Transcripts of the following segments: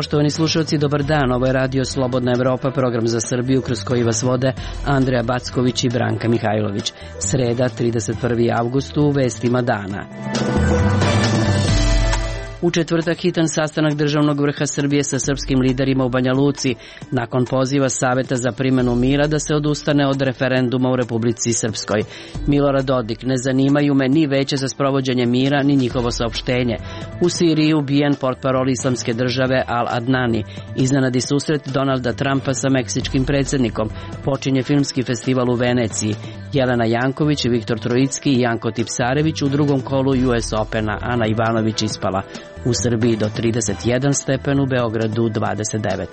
Poštovani slušalci, dobar dan. Ovo je Radio Slobodna Evropa, program za Srbiju kroz koji vas vode Andreja Backović i Branka Mihajlović. Sreda, 31. avgust, u vestima dana. U četvrtak hitan sastanak državnog vrha Srbije sa srpskim liderima u Banja Luci, nakon poziva Saveta za primenu mira da se odustane od referenduma u Republici Srpskoj. Milorad Dodik: ne zanimaju me ni veće za sprovođenje mira, ni njihovo saopštenje. U Siriji ubijen portparol islamske države Al Adnani. Iznenadi susret Donalda Trumpa sa meksičkim predsjednikom. Počinje filmski festival u Veneciji. Jelena Janković, Viktor Trojicki i Janko Tipsarević u drugom kolu US Opena. Ana Ivanović ispala. U Srbiji do 31 stepen, u Beogradu 29.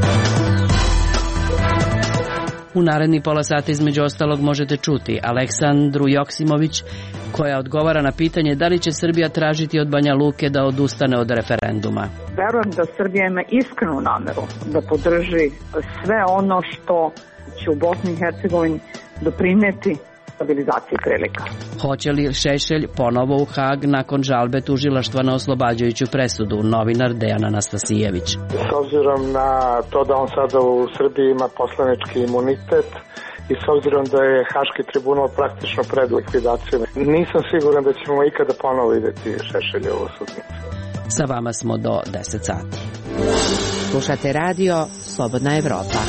U naredni pola sata između ostalog možete čuti Aleksandru Joksimović, koja odgovara na pitanje da li će Srbija tražiti od Banja Luke da odustane od referenduma. Verujem da Srbija ima iskrenu nameru da podrži sve ono što će u Bosni i Hercegovini doprineti stabilizaciji prilika. Hoće li Šešelj ponovo u Hag nakon žalbe tužilaštva na oslobađajuću presudu? Novinar Dejan Anastasijević. S obzirom na to da on sada u Srbiji ima poslanički imunitet i s obzirom da je Haški tribunal praktično pred likvidacijom, nisam siguran da ćemo ikada ponovo vidjeti Šešeljevu sudnicu. Sa vama smo do 10 sati. Slušate radio Slobodna Evropa.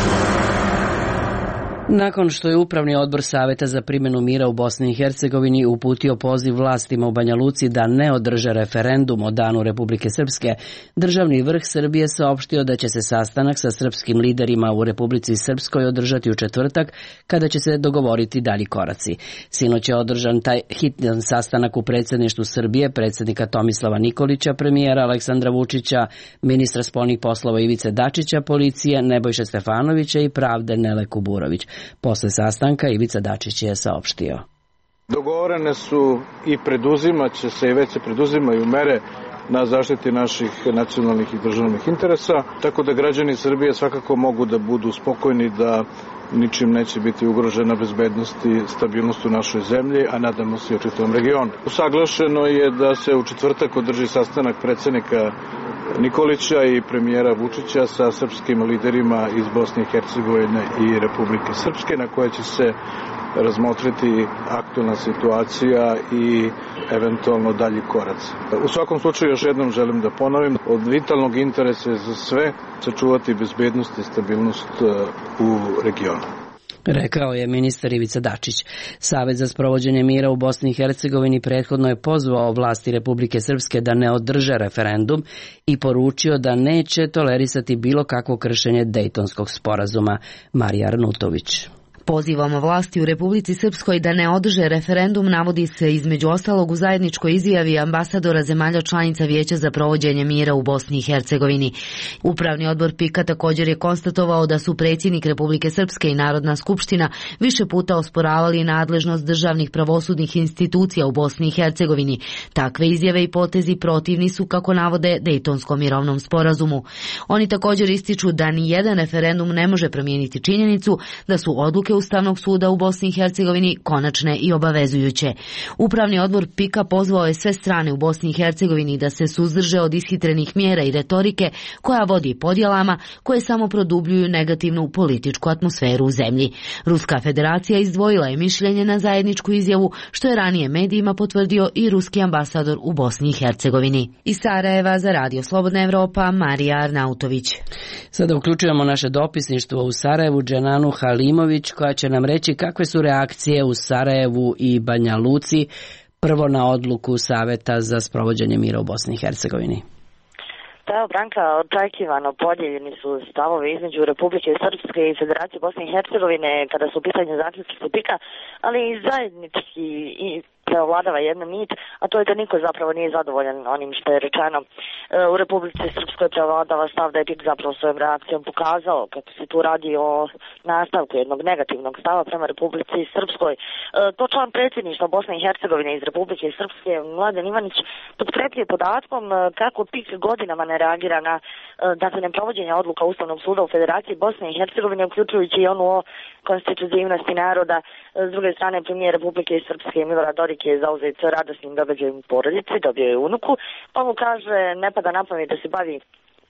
Nakon što je Upravni odbor Saveta za primenu mira u Bosni i Hercegovini uputio poziv vlastima u Banja Luci da ne održe referendum o danu Republike Srpske, državni vrh Srbije saopštio da će se sastanak sa srpskim liderima u Republici Srpskoj održati u četvrtak, kada će se dogovoriti dalji koraci. Sinoć je održan taj hitan sastanak u predsjedništvu Srbije, predsjednika Tomislava Nikolića, premijera Aleksandra Vučića, ministra spoljnih poslova Ivice Dačića, policije Nebojše Stefanovića i pravde Nele Kuburović. Posle sastanka Ivica Dačić je saopštio: dogovorene su i preduzimaće se i već se preduzimaju mere na zaštiti naših nacionalnih i državnih interesa, tako da građani Srbije svakako mogu da budu spokojni da ničim neće biti ugrožena bezbednost i stabilnost u našoj zemlji, a nadamo se i u čitavom regionu. Usaglašeno je da se u četvrtak održi sastanak predsjednika Nikolića i premijera Vučića sa srpskim liderima iz Bosne i Hercegovine i Republike Srpske, na koje će se razmotriti aktualna situacija i eventualno dalji koraci. U svakom slučaju još jednom želim da ponovim, od vitalnog interesa je za sve sačuvati bezbednost i stabilnost u regionu. Rekao je ministar Ivica Dačić. Savet za sprovođenje mira u Bosni i Hercegovini prethodno je pozvao vlasti Republike Srpske da ne održe referendum i poručio da neće tolerisati bilo kakvo kršenje Dejtonskog sporazuma. Marija Arnutović. Pozivom vlasti u Republici Srpskoj da ne održe referendum navodi se između ostalog u zajedničkoj izjavi ambasadora zemalja članica Vijeća za provođenje mira u Bosni i Hercegovini. Upravni odbor PIK-a također je konstatovao da su predsjednik Republike Srpske i Narodna skupština više puta osporavali nadležnost državnih pravosudnih institucija u Bosni i Hercegovini. Takve izjave i potezi protivni su, kako navode, Dejtonskom mirovnom sporazumu. Oni također ističu da ni jedan referendum ne može promijeniti činjenicu da su odluke Ustavnog suda u Bosni i Hercegovini konačne i obavezujuće. Upravni odbor PIK-a pozvao je sve strane u Bosni i Hercegovini da se suzdrže od ishitrenih mjera i retorike koja vodi podjelama koje samo produbljuju negativnu političku atmosferu u zemlji. Ruska federacija izdvojila je mišljenje na zajedničku izjavu, što je ranije medijima potvrdio i ruski ambasador u Bosni i Hercegovini. Iz Sarajeva za Radio Slobodna Evropa, Marija Arnautović. Sada uključujemo naše dopisništvo u Sarajevu, Dženanu Halimović, koja će nam reći kakve su reakcije u Sarajevu i Banja Luci prvo na odluku Saveta za sprovođenje mira u Bosni i Hercegovini. Evo, Branka, očekivano podijeljeni su stavovi između Republike Srpske i Federacije Bosne i Hercegovine kada su u pitanju zaključci PIK-a, ali i zajednički i preovladava jedna nit, a to je da niko zapravo nije zadovoljan onim što je rečeno. U Republici Srpskoj preovladava stav da je PIK zapravo svojom reakcijom pokazao kako se tu radi o nastavku jednog negativnog stava prema Republici Srpskoj. To član predsjedništva Bosne i Hercegovine iz Republike Srpske, Mladen Ivanić, potkrepljuje podatkom kako PIK godinama ne reagira na neprovođenje odluka Ustavnog suda u Federaciji Bosne i Hercegovine, uključujući i onu o konstitutivnosti naroda. S druge strane, premijer Republike Srpske Milorad Dodik je zauzet radosnim događajem u porodici, dobio je unuku, pa mu kaže ne pada na pamet da se bavi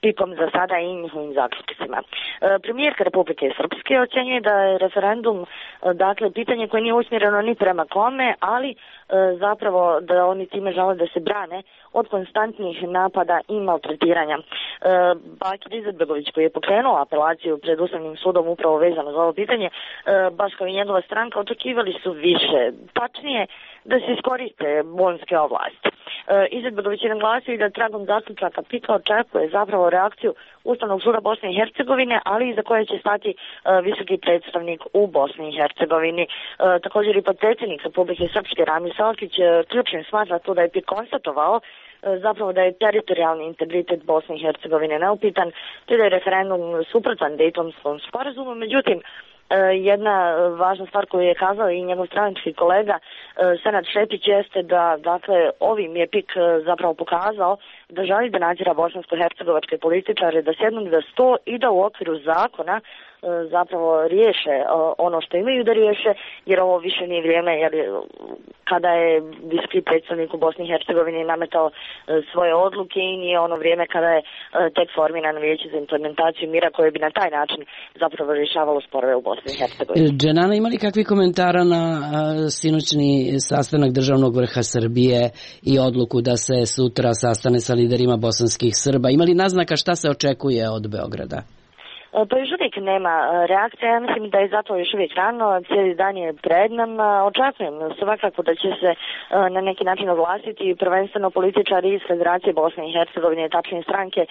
pikom za sada i njihovim zaključcima. Premijerka Republike Srpske ocjenjuje da je referendum, dakle, pitanje koje nije usmjereno ni prema kome, ali zapravo da oni time žele da se brane od konstantnih napada i maltretiranja. Bakir Izetbegović, koji je pokrenuo apelaciju pred Ustavnim sudom upravo vezano za ovo pitanje, baš kao i njegova stranka, očekivali su više, tačnije da se iskoriste bonske ovlasti. Izetbegović je naglasio i da tragom zaključaka PIK očekuje zapravo reakciju Ustavnog suda Bosne i Hercegovine, ali i za koje će stati visoki predstavnik u Bosni i Hercegovini. Također i potpredsjednik Republike Srpske Ramil Selkić ključnim smatra to da je PIK konstatovao zapravo da je teritorijalni integritet Bosne i Hercegovine neupitan, te da je referendum suprotan Dejtonskom sporazumu. Međutim, jedna važna stvar koju je kazao i njegov stranački kolega Senad Šepić jeste da, dakle, ovim je PIK zapravo pokazao da želi da nadzira bosansko-hercegovačke političare, da sjednu za sto i da u okviru zakona zapravo riješe ono što imaju da riješe, jer ovo više nije vrijeme, jer kada je visoki predstavnik u Bosni i Hercegovini nametao svoje odluke i nije ono vrijeme kada je tek formirano vijeće za implementaciju mira koje bi na taj način zapravo rješavalo sporove u Bosni i Hercegovini. Dženana, ima li kakvi komentara na sinoćni sastanak državnog vrha Srbije i odluku da se sutra sastane sa liderima bosanskih Srba? Ima li naznaka šta se očekuje od Beograda? Pa još uvijek nema reakcija, ja mislim da je zato još uvijek rano, cijeli dan je pred nama. Očekujem svakako da će se na neki način oglasiti prvenstveno političari iz Federacije Bosne i Hercegovine, tačnije stranke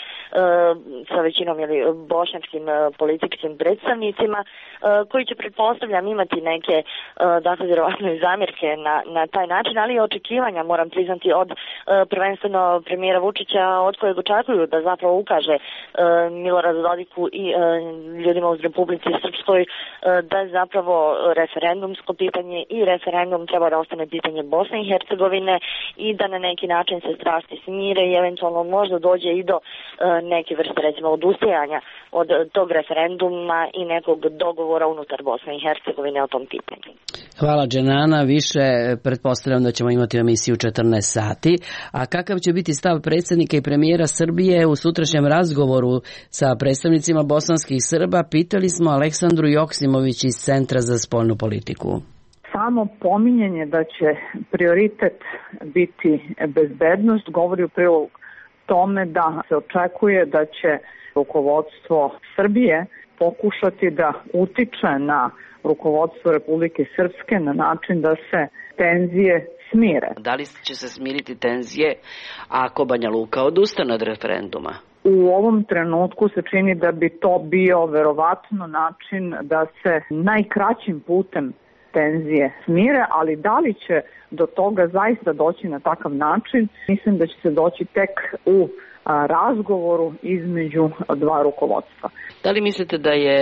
sa većinom bošnjačkim političkim predstavnicima, koji će, pretpostavljam, imati neke, dakle, vjerovatno i zamjerke na taj način, ali i očekivanja, moram priznati, od prvenstveno premijera Vučića, od kojeg očekuju da zapravo ukaže Miloradu Dodiku i ljudima u Republici Srpskoj da je zapravo referendumsko pitanje i referendum treba da ostane pitanje Bosne i Hercegovine i da na neki način se strasti smire i eventualno možda dođe i do neke vrste, recimo, odustajanja od tog referenduma i nekog dogovora unutar Bosne i Hercegovine o tom pitanju. Hvala, Dženana. Više pretpostavljam da ćemo imati emisiju 14 sati. A kakav će biti stav predsjednika i premijera Srbije u sutrašnjem razgovoru sa predstavnicima bosanskih Srba? Pitali smo Aleksandru Joksimović iz Centra za spoljnu politiku. Samo pominjanje da će prioritet biti bezbednost govori u prilog tome da se očekuje da će rukovodstvo Srbije pokušati da utiče na rukovodstvo Republike Srpske na način da se tenzije smire. Da li će se smiriti tenzije ako Banja Luka odustane od referenduma? U ovom trenutku se čini da bi to bio verovatno način da se najkraćim putem tenzije smire, ali da li će do toga zaista doći na takav način, mislim da će se doći tek u razgovoru između dva rukovodstva. Da li mislite da je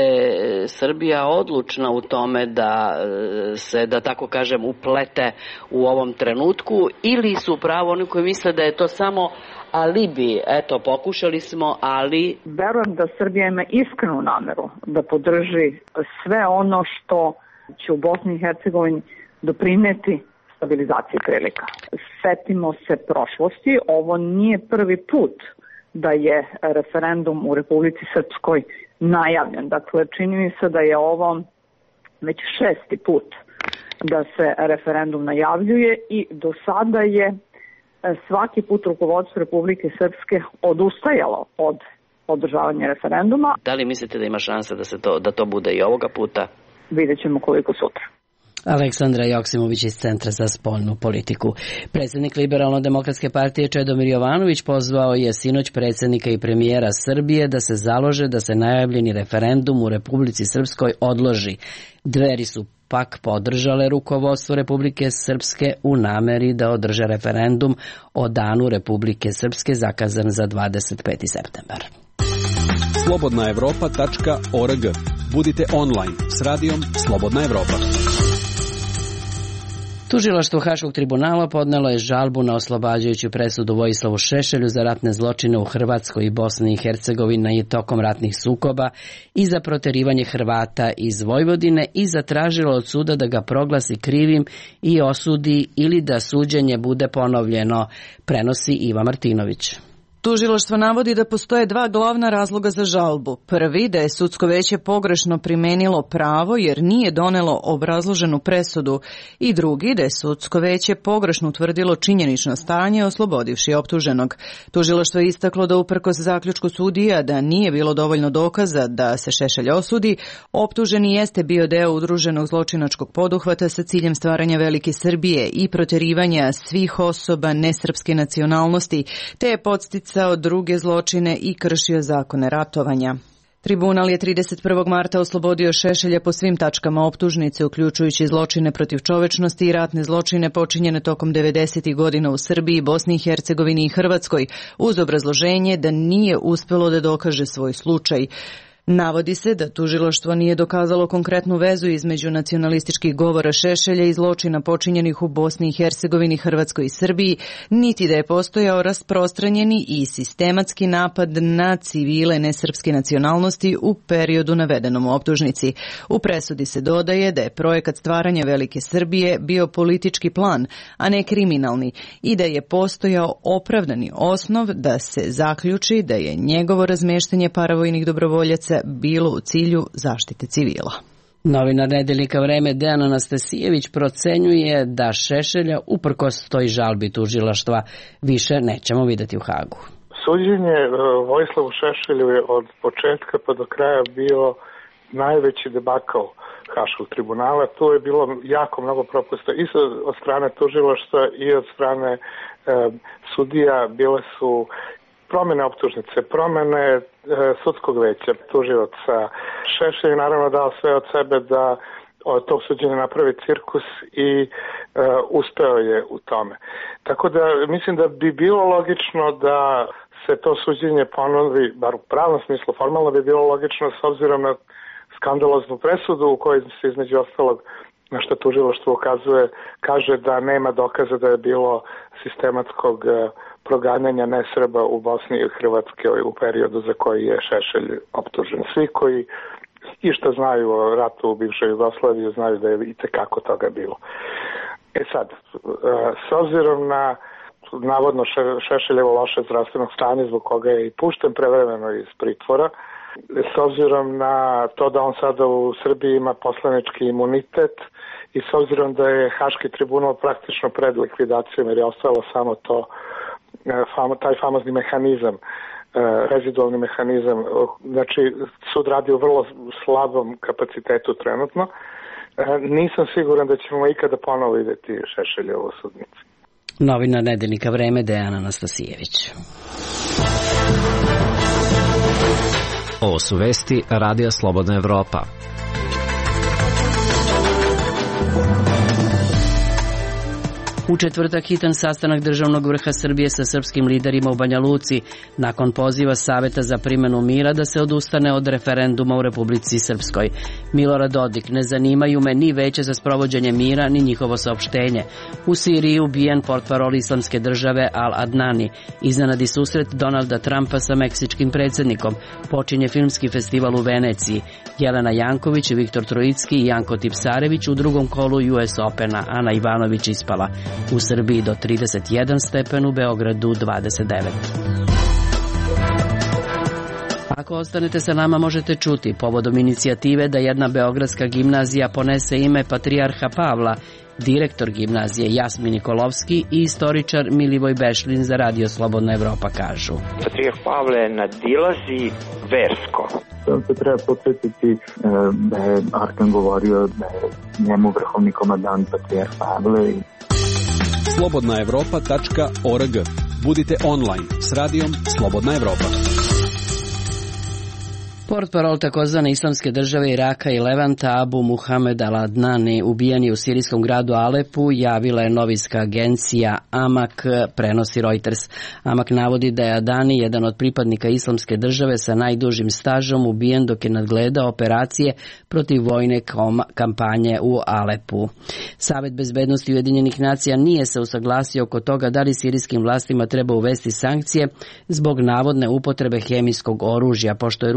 Srbija odlučna u tome da se, da tako kažem, uplete u ovom trenutku, ili su pravo oni koji misle da je to samo alibi, eto, pokušali smo, ali... Verujem da Srbija ima iskrenu nameru da podrži sve ono što će u Bosni i Hercegovini doprineti stabilizaciji prilika. Setimo se prošlosti, ovo nije prvi put da je referendum u Republici Srpskoj najavljen. Dakle, čini mi se da je ovo već 6. put da se referendum najavljuje i do sada je svaki put rukovodstvo Republike Srpske odustajalo od održavanja referenduma. Da li mislite da ima šanse da to bude i ovoga puta? Vidjet ćemo koliko sutra. Aleksandra Joksimović iz Centra za spoljnu politiku. Predsjednik Liberalno-demokratske partije Čedomir Jovanović pozvao je sinoć predsjednika i premijera Srbije da se založe da se najavljeni referendum u Republici Srpskoj odloži. Dveri su pak podržale rukovodstvo Republike Srpske u nameri da održe referendum o danu Republike Srpske zakazan za 25. septembar. slobodnaevropa.org. Budite online s radijom Slobodna Evropa. Tužilaštvo Haškog tribunala podnelo je žalbu na oslobađajuću presudu Vojislavu Šešelju za ratne zločine u Hrvatskoj i Bosni i Hercegovini i tokom ratnih sukoba i za proterivanje Hrvata iz Vojvodine i zatražilo od suda da ga proglasi krivim i osudi ili da suđenje bude ponovljeno, prenosi Iva Martinović. Tužilaštvo navodi da postoje dva glavna razloga za žalbu. Prvi, da je sudsko veće pogrešno primenilo pravo jer nije donelo obrazloženu presudu, i drugi, da je sudsko veće pogrešno utvrdilo činjenično stanje oslobodivši optuženog. Tužilaštvo je istaklo da uprkos zaključku sudija da nije bilo dovoljno dokaza da se Šešelj osudi, optuženi jeste bio deo udruženog zločinačkog poduhvata sa ciljem stvaranja velike Srbije i proterivanja svih osoba nesrpske nacionalnosti, te je podsticao druge zločine i kršio zakone ratovanja. Tribunal je 31. marta oslobodio Šešelja po svim tačkama optužnice, uključujući zločine protiv čovečnosti i ratne zločine počinjene tokom 90. godina u Srbiji, Bosni i Hercegovini i Hrvatskoj, uz obrazloženje da nije uspelo da dokaže svoj slučaj. Navodi se da tužilaštvo nije dokazalo konkretnu vezu između nacionalističkih govora Šešelja i zločina počinjenih u Bosni i Hercegovini, Hrvatskoj i Srbiji, niti da je postojao rasprostranjeni i sistematski napad na civile nesrpske nacionalnosti u periodu navedenom u optužnici. U presudi se dodaje da je projekat stvaranja velike Srbije bio politički plan, a ne kriminalni, i da je postojao opravdani osnov da se zaključi da je njegovo razmeštanje paravojnih dobrovoljaca bilo u cilju zaštite civila. Novinar nedeljnika Vreme Dejan Anastasijević procenjuje da Šešelja, uprkos toj žalbi tužilaštva, više nećemo videti u Hagu. Suđenje Vojislavu Šešelju je od početka pa do kraja bio najveći debakl Haškog tribunala. Tu je bilo jako mnogo propusta i od strane tužilaštva i od strane sudija. Bile su promene optužnice, promene sudskog veća, tužilaca. Šešelj je naravno dao sve od sebe da od tog suđenja napravi cirkus i uspeo je u tome. Tako da mislim da bi bilo logično da se to suđenje ponovi, bar u pravnom smislu, formalno bi bilo logično s obzirom na skandaloznu presudu u kojoj se između ostalog, na što tužilaštvo ukazuje, kaže da nema dokaza da je bilo sistematskog proganjanja nesrba u Bosni i Hrvatskoj u periodu za koji je Šešelj optužen. Svi koji i što znaju o ratu u bivšoj Jugoslaviji znaju da je i tekako toga bilo. Sad, s obzirom na navodno Šešeljevo loše zdravstveno stanje zbog koga je i pušten prevremeno iz pritvora, s obzirom na to da on sada u Srbiji ima poslanički imunitet i s obzirom da je Haški tribunal praktično pred likvidacijom jer je ostalo samo to, taj famozni mehanizam, rezidualni mehanizam, znači sud radi u vrlo slabom kapacitetu trenutno. Nisam siguran da ćemo ikada ponovo vidjeti Šešeljevu u sudnici. Novinar nedeljnika Vreme Dejan Anastasijević. Ovo su vesti Radija Slobodna Evropa. U četvrtak hitan sastanak državnog vrha Srbije sa srpskim liderima u Banja Luci nakon poziva Saveta za primenu mira da se odustane od referenduma u Republici Srpskoj. Milorad Dodik: ne zanimaju me ni veće za sprovođenje mira ni njihovo saopštenje. U Siriji ubijen portparol Islamske države Al Adnani. Iznenadi susret Donalda Trumpa sa meksičkim predsjednikom. Počinje filmski festival u Veneciji. Jelena Janković, Viktor Trojicki i Janko Tipsarević u drugom kolu US Opena. Ana Ivanović ispala. U Srbiji do 31 stepen, u Beogradu 29. Ako ostanete sa nama možete čuti povodom inicijative da jedna beogradska gimnazija ponese ime Patrijarha Pavla, direktor gimnazije Jasmin Nikolovski i istoričar Milivoj Bešlin za Radio Slobodna Evropa kažu: Patrijarh Pavle nadilazi versko. Se treba podsjetiti da je Arkan govorio da je njemu vrhovni komandant Patrijarh Pavle. slobodnaevropa.org. Budite online s radijom Slobodna Evropa. Portparol takozvane Islamske države Iraka i Levanta Abu Muhammed Al Adnani ubijen je u sirijskom gradu Alepu, javila je novinska agencija Amak, prenosi Reuters. Amak navodi da je Adani, jedan od pripadnika Islamske države sa najdužim stažom, ubijen dok je nadgledao operacije protiv vojne kampanje u Alepu. Savet bezbednosti Ujedinjenih nacija nije se usaglasio oko toga da li sirijskim vlastima treba uvesti sankcije zbog navodne upotrebe hemijskog oružja, pošto je Rusija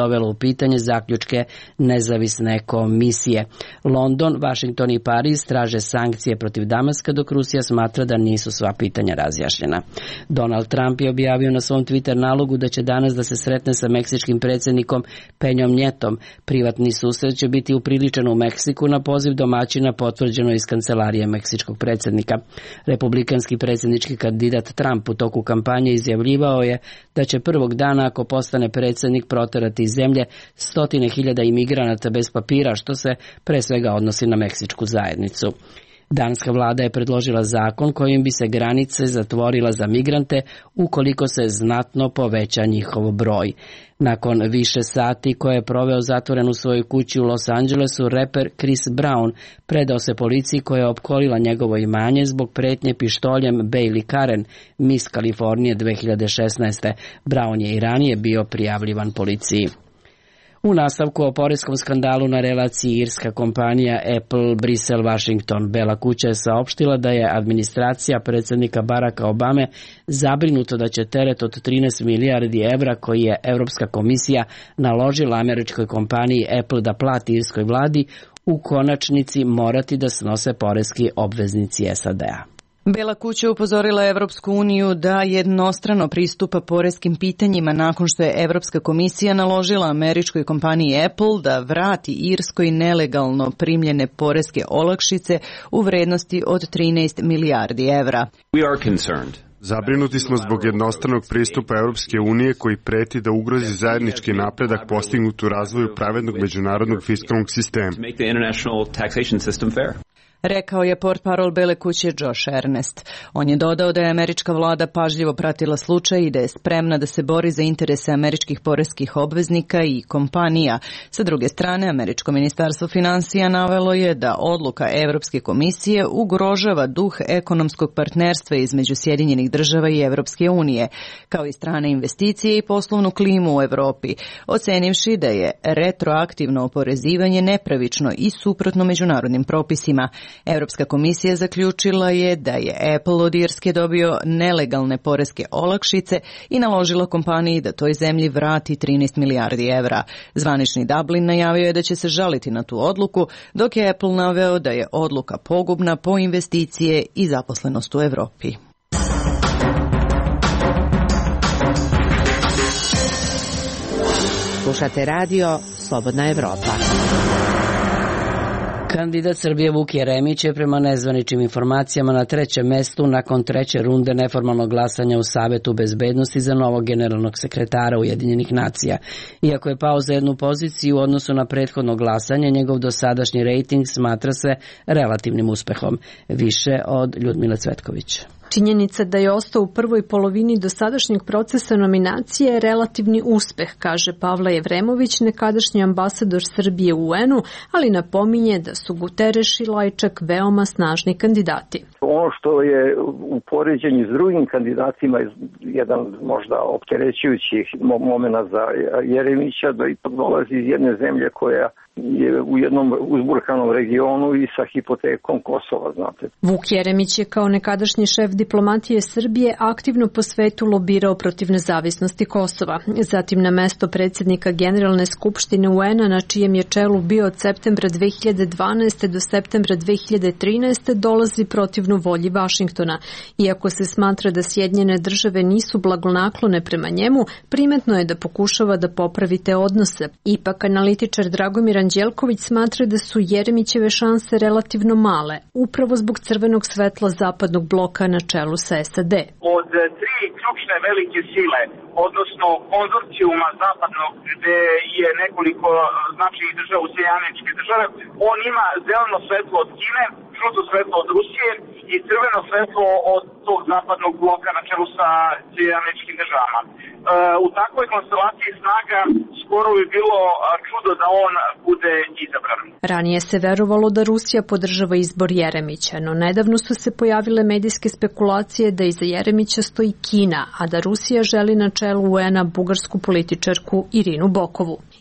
dovelo u pitanje zaključke nezavisne komisije. London, Vašington i Pariz traže sankcije protiv Damaska, dok Rusija smatra da nisu sva pitanja razjašnjena. Donald Trump je objavio na svom Twitter nalogu da će danas da se sretne sa meksičkim predsjednikom Penjom Njetom. Privatni susret će biti upriličen u Meksiku na poziv domaćina potvrđeno iz kancelarije meksičkog predsjednika. Republikanski predsjednički kandidat Trump u toku kampanje izjavljivao je da će prvog dana, ako postane predsjednik, proterati iz zemlje 100.000 imigranata bez papira, što se pre svega odnosi na meksičku zajednicu. Danska vlada je predložila zakon kojim bi se granice zatvorila za migrante ukoliko se znatno poveća njihov broj. Nakon više sati koje je proveo zatvoren u svojoj kući u Los Angelesu, reper Chris Brown predao se policiji koja je opkolila njegovo imanje zbog pretnje pištoljem Bailey Karen, Miss Kalifornije 2016. Brown je i ranije bio prijavljivan policiji. U nastavku o poreskom skandalu na relaciji irska kompanija Apple, Brisel, Washington. Bela kuća je saopštila da je administracija predsjednika Baracka Obame zabrinuta da će teret od 13 milijardi evra koji je Europska komisija naložila američkoj kompaniji Apple da plati irskoj vladi u konačnici morati da snose poreski obveznici SAD-a. Bela kuća upozorila Evropsku uniju da jednostrano pristupa poreskim pitanjima nakon što je Evropska komisija naložila američkoj kompaniji Apple da vrati Irskoj nelegalno primljene poreske olakšice u vrednosti od 13 milijardi evra. Zabrinuti smo zbog jednostranog pristupa Europske unije koji preti da ugrozi zajednički napredak postignut u razvoju pravednog međunarodnog fiskalnog sistema. Rekao je portparol Bele kuće Josh Ernest. On je dodao da je američka vlada pažljivo pratila slučaj i da je spremna da se bori za interese američkih poreskih obveznika i kompanija. Sa druge strane, američko ministarstvo finansija navelo je da odluka Evropske komisije ugrožava duh ekonomskog partnerstva između Sjedinjenih država i Evropske unije, kao i strane investicije i poslovnu klimu u Evropi, ocenivši da je retroaktivno oporezivanje nepravično i suprotno međunarodnim propisima. Europska komisija zaključila je da je Apple od Irske dobio nelegalne poreske olakšice i naložila kompaniji da toj zemlji vrati 13 milijardi evra. Zvanični Dublin najavio je da će se žaliti na tu odluku, dok je Apple naveo da je odluka pogubna po investicije i zaposlenost u Evropi. Slušate radio Slobodna Evropa. Kandidat Srbije Vuk Jeremić je prema nezvaničnim informacijama na 3. mestu nakon 3. runde neformalnog glasanja u Savetu bezbednosti za novog generalnog sekretara Ujedinjenih nacija. Iako je pao za jednu poziciju u odnosu na prethodno glasanje, njegov dosadašnji rejting smatra se relativnim uspehom. Više od Ljudmile Cvetković. Činjenica da je ostao u prvoj polovini dosadašnjeg procesa nominacije je relativni uspeh, kaže Pavle Jevremović, nekadašnji ambasador Srbije u UN-u, ali napominje da su Guterres i Lajčak veoma snažni kandidati. Ono što je u poređenju s drugim kandidatima jedan možda opterećujući momenta za Jeremića, da ipak dolazi iz jedne zemlje koja je u jednom uzburkanom regionu i sa hipotekom Kosova, znate. Vuk Jeremić je kao nekadašnji šef diplomatije Srbije aktivno po svetu lobirao protiv nezavisnosti Kosova. Zatim na mesto predsjednika Generalne skupštine UN-a, na čijem je čelu bio od septembra 2012. do septembra 2013. dolazi protivno volji Vašingtona. Iako se smatra da Sjedinjene države nisu blagonaklone prema njemu, primetno je da pokušava da popravi te odnose. Ipak analitičar Dragomir Anđelković smatra da su Jeremićeve šanse relativno male, upravo zbog crvenog svetla zapadnog bloka na čelu sa SAD. Od tri ključne velike sile, odnosno konzorcijuma zapadnog, gde je nekoliko značajnih država u Sjedinjene Američke Države, on ima zeleno svetlo od Kine, žuto svetlo od Rusije i crveno svetlo od tog zapadnog bloka na čelu sa Sjedinjenim Američkim Državama. U takvoj konstelaciji snaga skoro bi bilo čudo da on bude izabran. Ranije se verovalo da Rusija podržava izbor Jeremića, no nedavno su se pojavile medijske spekulacije da iza Jeremića stoji Kina, a da Rusija želi na čelu UN-a bugarsku političarku Irinu Bokovu.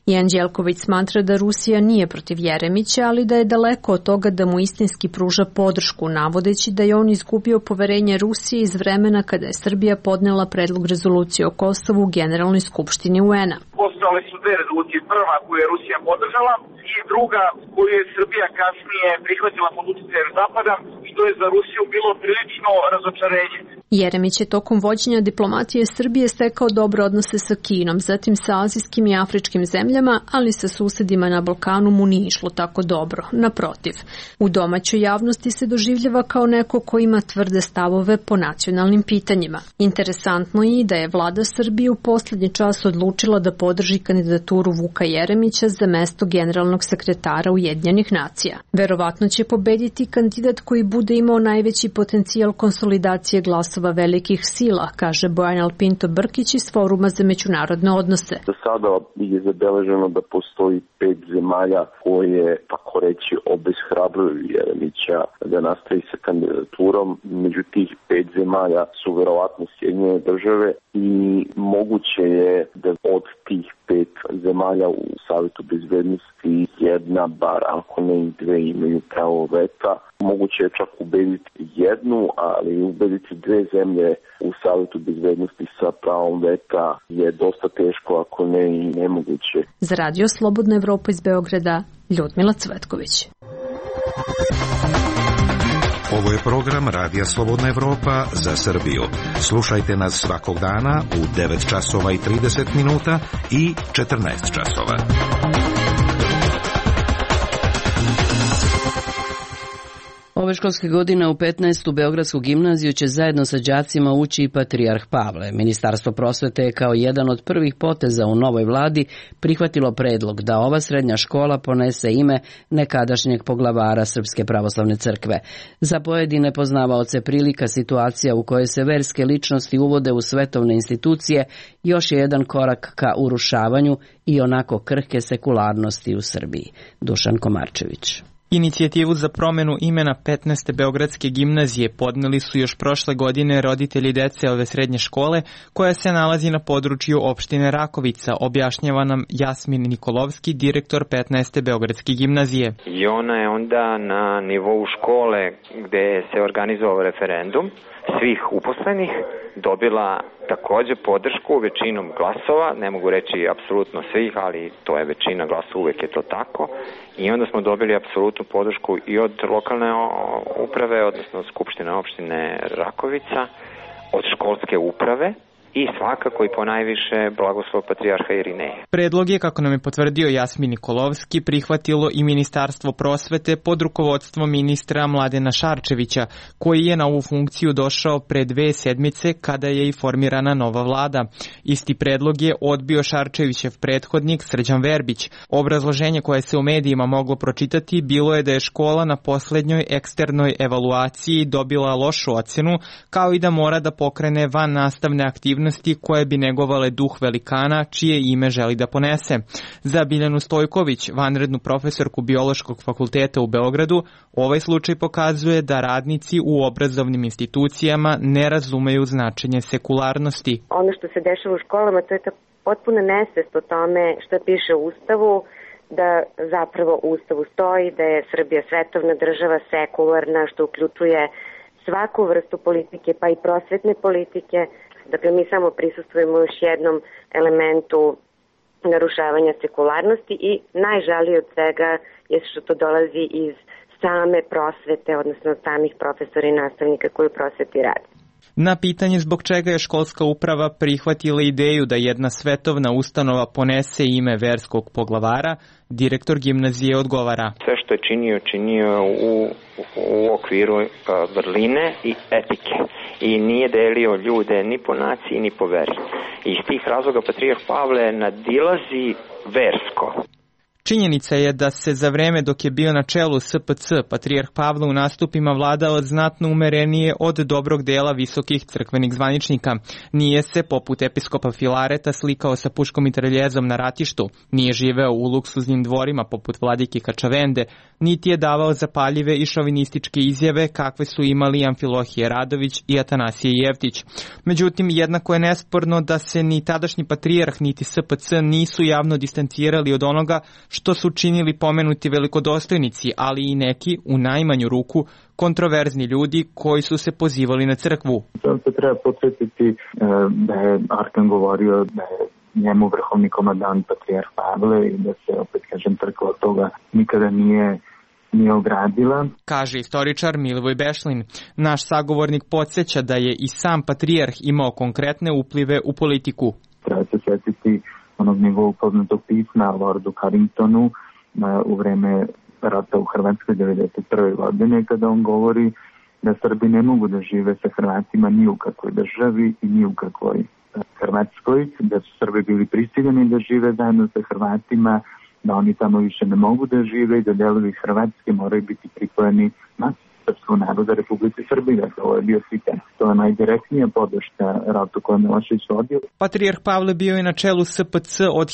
I Anđelković smatra da Rusija nije protiv Jeremića, ali da je daleko od toga da mu istinski pruža podršku, navodeći da je on izgubio poverenje Rusije iz vremena kada je Srbija podnela predlog rezolucije o Kosovu u Generalnoj skupštini UN-a. Postojale su dve rezolucije, prva koju je Rusija podržala i druga koju je Srbija kasnije prihvatila pod uticajem Zapada, što je za Rusiju bilo prilično razočarenje. Jeremić je tokom vođenja diplomatije Srbije stekao dobre odnose sa Kinom, zatim sa azijskim i afričkim zemljama, ali sa susedima na Balkanu mu nije išlo tako dobro. Naprotiv, u domaćoj javnosti se doživljava kao neko ko ima tvrde stavove po nacionalnim pitanjima. Interesantno je i da je vlada Srbije u poslednji čas odlučila da podrži kandidaturu Vuka Jeremića za mesto generalnog sekretara Ujedinjenih nacija. Verovatno će pobediti kandidat koji bude imao najveći potencijal konsolidacije glasova velikih sila, kaže Bojan Alpinto Brkić iz Foruma za međunarodne odnose. Do sada je zabeleženo da postoji 5 zemalja koje, tako reći, obeshrabruju Jeremića da nastavi sa kandidaturom. Među tih 5 zemalja su verovatno Sjedinjene države i moguće je da od tih 5 zemalja u Savetu bezbednosti jedna, bar ako ne i dve, imaju pravo veta. Moguće je čak ubediti jednu, ali ubediti dve zemlje u Savetu bezbednosti sa pravom veta je dosta teško, ako ne i nemoguće. Za Radio Slobodna Evropa iz Beograda, Ljudmila Cvetković. Ovo je program Radija Slobodna Evropa za Srbiju. Slušajte nas svakog dana u 9 časova i 30 minuta i 14 časova. Ove školske godine u 15. Beogradsku gimnaziju će zajedno sa đacima ući i Patrijarh Pavle. Ministarstvo prosvete je kao jedan od prvih poteza u novoj vladi prihvatilo predlog da ova srednja škola ponese ime nekadašnjeg poglavara Srpske pravoslavne crkve. Za pojedine poznavaoce prilika situacija u kojoj se verske ličnosti uvode u svetovne institucije još je jedan korak ka urušavanju i onako krhke sekularnosti u Srbiji. Dušan Komarčević. Inicijativu za promenu imena 15. Beogradske gimnazije podneli su još prošle godine roditelji dece ove srednje škole koja se nalazi na području opštine Rakovica, objašnjava nam Jasmin Nikolovski, direktor 15. Beogradske gimnazije. I ona je onda na nivou škole gde se organizovao referendum svih uposlenih dobila takođe podršku većinom glasova, ne mogu reći apsolutno svih, ali to je većina glasova, uvek je to tako. I onda smo dobili apsolutnu podršku i od lokalne uprave, odnosno Skupštine opštine Rakovica, od školske uprave i svakako i ponajviše blagoslov Patrijarha Irineja. Predlog je, kako nam je potvrdio Jasmin Nikolovski, prihvatilo i Ministarstvo prosvete pod rukovodstvom ministra Mladena Šarčevića, koji je na ovu funkciju došao pre 2 sedmice kada je i formirana nova vlada. Isti predlog je odbio Šarčevićev prethodnik Srđan Verbić. Obrazloženje koje se u medijima moglo pročitati bilo je da je škola na poslednjoj eksternoj evaluaciji dobila lošu ocenu, kao i da mora da pokrene van nastavne aktivnosti koje bi negovale duh velikana čije ime želi da ponese. Za Biljanu Stojković, vanrednu profesorku Biološkog fakulteta u Beogradu, ovaj slučaj pokazuje da radnici u obrazovnim institucijama ne razumeju značenje sekularnosti. Ono što se dešava u školama, to je ta potpuna nesvest o tome što piše u Ustavu, da zapravo u Ustavu stoji da je Srbija svetovna država, sekularna, što uključuje svaku vrstu politike, pa i prosvetne politike. Dakle, mi samo prisustvujemo još jednom elementu narušavanja sekularnosti i najžalije od svega je što to dolazi iz same prosvete, odnosno samih profesora i nastavnika koji u prosveti rade. Na pitanje zbog čega je školska uprava prihvatila ideju da jedna svetovna ustanova ponese ime verskog poglavara, direktor gimnazije odgovara. Sve što je činio u okviru vrline i etike i nije delio ljude ni po naciji ni po veri. Iz tih razloga Patrijarh Pavle nadilazi versko. Činjenica je da se za vreme dok je bio na čelu SPC, patrijarh Pavle u nastupima vladao znatno umerenije od dobrog dela visokih crkvenih zvaničnika. Nije se, poput episkopa Filareta, slikao sa puškom i mitraljezom na ratištu, nije živeo u luksuznim dvorima poput vladike Kačavende, niti je davao zapaljive i šovinističke izjave kakve su imali Amfilohije Radović i Atanasije Jevtić. Međutim, jednako je nesporno da se ni tadašnji patrijarh niti SPC nisu javno distancirali od onoga što su činili pomenuti velikodostojnici, ali i neki, u najmanju ruku, kontroverzni ljudi koji su se pozivali na crkvu. To se treba podsjetiti da je Arkan govorio da je njemu vrhovni komandant patrijarh Pavle i da se, opet kažem, crkva od toga nikada nije ogradila. Kaže istoričar Milivoj Bešlin. Naš sagovornik podsjeća da je i sam patrijarh imao konkretne uplive u politiku. Treba se sjetiti onog njegovog poznatog pisma Lordu Carringtonu u vreme rata u Hrvatskoj 1991. godine, kada on govori da Srbi ne mogu da žive sa Hrvatima ni u kakvoj državi i ni u kakvoj Hrvatskoj, da su Srbi bili prisiljeni da žive zajedno sa Hrvatima, da oni tamo više ne mogu da žive i da delovi Hrvatske moraju biti pripojeni na srpskog naroda Republike Srbije. Dakle, ovo je bio citat. To je najdirektnija podrška ratu koju Milošević vodio. Patrijarh Pavle bio je na čelu SPC od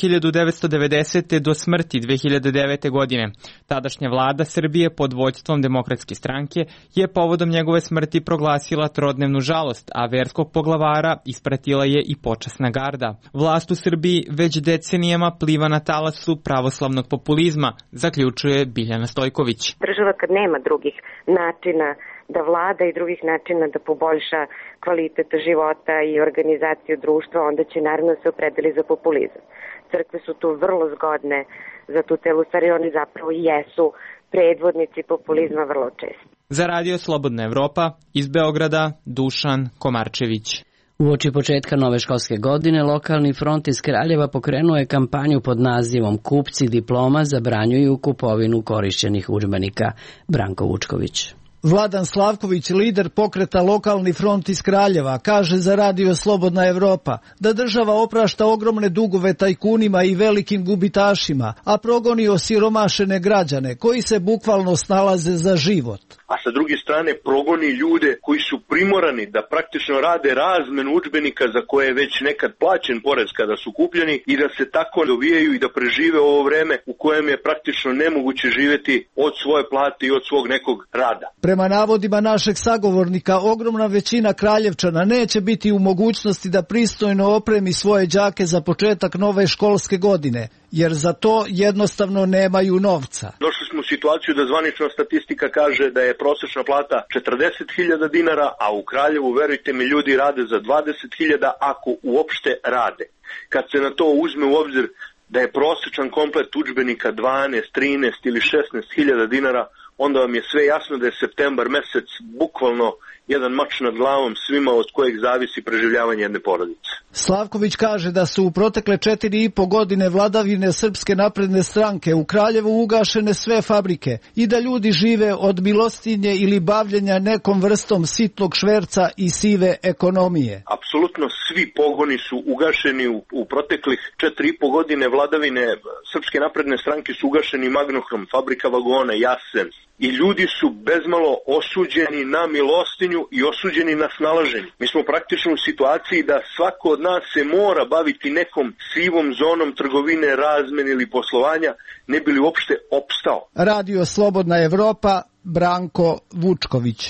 1990. do smrti 2009. godine. Tadašnja vlada Srbije pod vođstvom Demokratske stranke je povodom njegove smrti proglasila trodnevnu žalost, a verskog poglavara ispratila je i počasna garda. Vlast u Srbiji već decenijama pliva na talasu pravoslavnog populizma, zaključuje Biljana Stojković. Država kad nema drugih načina da vlada i drugih načina da poboljša kvalitet života i organizaciju društva, onda će naravno se opredeli za populizam. Crkve su tu vrlo zgodne za tu celu stvar i oni zapravo jesu predvodnici populizma vrlo često. Za Radio Slobodna Evropa iz Beograda Dušan Komarčević. Uoči početka nove školske godine, lokalni front iz Kraljeva pokrenuo je kampanju pod nazivom Kupci diploma zabranjuju kupovinu korišćenih udžbenika. Branko Vučković. Vladan Slavković, lider pokreta Lokalni front iz Kraljeva, kaže za Radio Slobodna Evropa da država oprašta ogromne dugove tajkunima i velikim gubitašima, a progoni osiromašene građane koji se bukvalno snalaze za život. A sa druge strane progoni ljude koji su primorani da praktično rade razmenu udžbenika za koje je već nekad plaćen porez kada su kupljeni i da se tako dovijaju i da prežive ovo vreme u kojem je praktično nemoguće živjeti od svoje plate i od svog nekog rada. Prema navodima našeg sagovornika, ogromna većina Kraljevčana neće biti u mogućnosti da pristojno opremi svoje đake za početak nove školske godine, jer za to jednostavno nemaju novca. Došli smo u situaciju da zvanična statistika kaže da je prosječna plata 40.000 dinara, a u Kraljevu, verujte mi, ljudi rade za 20.000 ako uopšte rade. Kad se na to uzme u obzir da je prosječan komplet udžbenika 12, 13 ili 16.000 dinara, onda vam je sve jasno da je septembar mesec bukvalno jedan mač nad glavom svima od kojeg zavisi preživljavanje jedne porodice. Slavković kaže da su u protekle 4,5 godine vladavine Srpske napredne stranke u Kraljevu ugašene sve fabrike i da ljudi žive od milostinje ili bavljenja nekom vrstom sitnog šverca i sive ekonomije. Apsolutno svi pogoni su ugašeni u proteklih 4,5 godine vladavine Srpske napredne stranke su ugašeni Magnohrom, fabrika vagona, Jasen. I ljudi su bezmalo osuđeni na milostinju i osuđeni na snalaženje. Mi smo praktično u situaciji da svako od nas se mora baviti nekom sivom zonom trgovine, razmene ili poslovanja, ne bi li uopšte opstao. Radio Slobodna Evropa, Branko Vučković.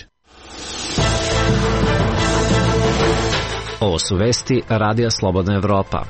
Ovo su vesti Radija Slobodna Evropa.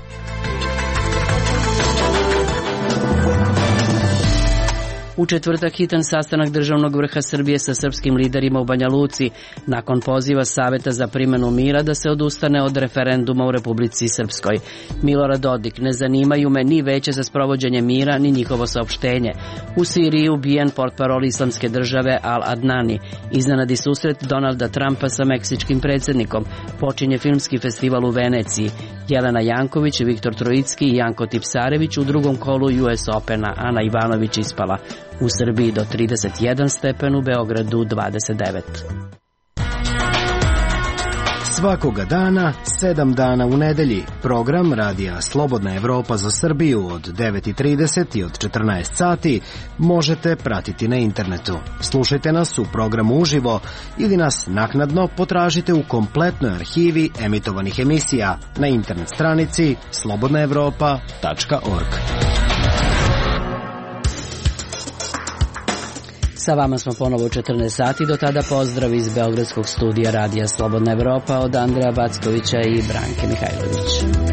U četvrtak hitan sastanak državnog vrha Srbije sa srpskim liderima u Banja Luci, nakon poziva Saveta za primenu mira da se odustane od referenduma u Republici Srpskoj. Milorad Dodik: ne zanimaju me ni veće za sprovođenje mira, ni njihovo saopštenje. U Siriji ubijen portparol Islamske države Al Adnani. Iznenadi susret Donalda Trumpa sa meksičkim predsjednikom. Počinje filmski festival u Veneciji. Jelena Janković, Viktor Trojicki i Janko Tipsarević u drugom kolu US Opena. Ana Ivanović ispala. U Srbiji do 31 stepen, u Beogradu 29. Svakoga dana, 7 dana u nedelji, program Radija Slobodna Evropa za Srbiju od 9:30 i od 14 sati možete pratiti na internetu. Slušajte nas u programu uživo ili nas naknadno potražite u kompletnoj arhivi emitovanih emisija na internet stranici slobodnaevropa.org. Sa vama smo ponovo u 14 sati, do tada pozdrav iz Beogradskog studija Radija Slobodna Evropa od Andreja Backovića i Branke Mihajlović.